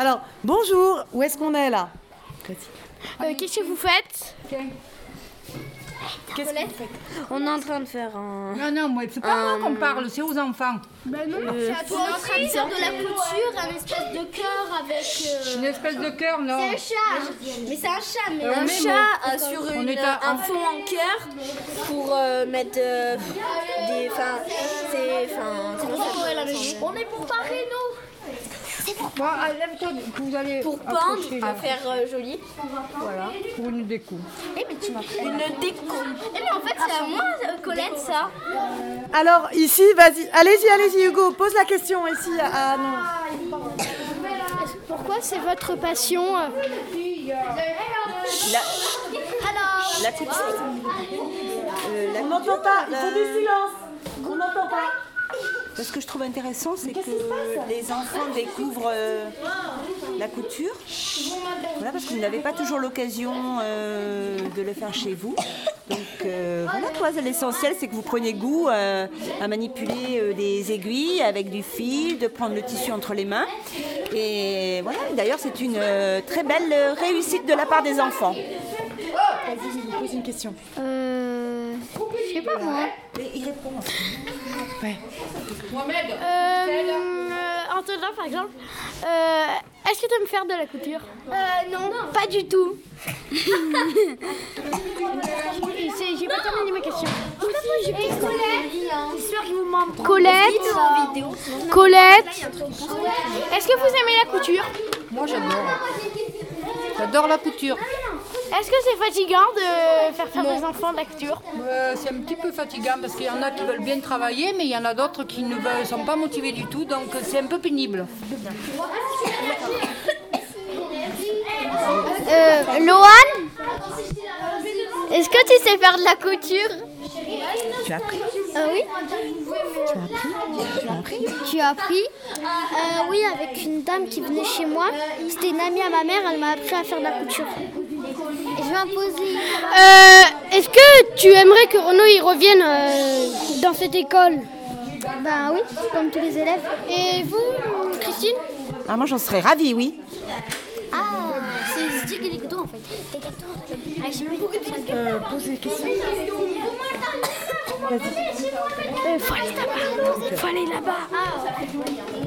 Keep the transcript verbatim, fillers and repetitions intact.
Alors, bonjour, où est-ce qu'on est là? Euh, Qu'est-ce que vous faites? Qu'est-ce que vous faites? On est en train de faire un... Non, non, moi, c'est pas moi qu'on parle, c'est aux enfants. Ben non, On est en train de faire de la couture, un espèce de cœur avec... euh, Une espèce de cœur, non? C'est un chat. Mais c'est un chat, mais... Euh, un on est, chat euh, sur on une, est à- un fond en cœur pour euh, mettre euh, des... Enfin, c'est... Enfin, comment ça s'appelle? On est pour parer, nous. Bon, ah, lève-toi, que vous allez Pour approcher, peindre, là, à faire euh, joli. Voilà. pour une déco. Eh, mais tu m'as pris. Une déco. Eh, mais en fait, c'est à moi, euh, Colette, ça. Alors, ici, vas-y, allez-y, allez-y, Hugo, pose la question ici. Ah non. Pourquoi c'est votre passion? Là, Alors, là tout de suite. Euh, la On n'entend pas, il faut du silence. On n'entend pas. Ce que je trouve intéressant, c'est que les enfants découvrent euh, la couture. Voilà, parce que vous n'avez pas toujours l'occasion euh, de le faire chez vous. Donc euh, voilà, toi, l'essentiel, c'est que vous preniez goût euh, à manipuler euh, des aiguilles avec du fil, de prendre le tissu entre les mains. Et voilà, d'ailleurs, c'est une euh, très belle euh, réussite de la part des enfants. Vas-y, je vous pose une question. euh... Je sais pas, moi. Et il répond. Ouais. Euh, Antonin, par exemple, euh, est-ce que tu aimes faire de la couture? Euh, non, pas du tout. J'ai pas terminé ma question. Et Colette, J'espère qu'il vous manque. Colette, Colette, est-ce que vous aimez la couture? Moi, j'adore. J'adore la couture. Est-ce que c'est fatigant de faire faire des enfants de la couture? Euh, c'est un petit peu fatigant parce qu'il y en a qui veulent bien travailler, mais il y en a d'autres qui ne veulent- sont pas motivés du tout, donc c'est un peu pénible. Euh, Lohan, est-ce que tu sais faire de la couture? Tu as appris? Ah oui. Tu as appris? Tu as appris? Tu as appris? Euh, oui, avec une dame qui venait chez moi. C'était une amie à ma mère, elle m'a appris à faire de la couture. Et je vais imposer. Euh, est-ce que tu aimerais que Renaud il revienne euh, dans cette école? Ben oui, comme tous les élèves. Et vous, Christine? Ah, moi, j'en serais ravie, oui. Ah, c'est stick et les gâteaux en fait. Ah, je sais pas. Euh, pose des questions. Vas-y. Euh, faut aller là-bas. Faut aller là-bas.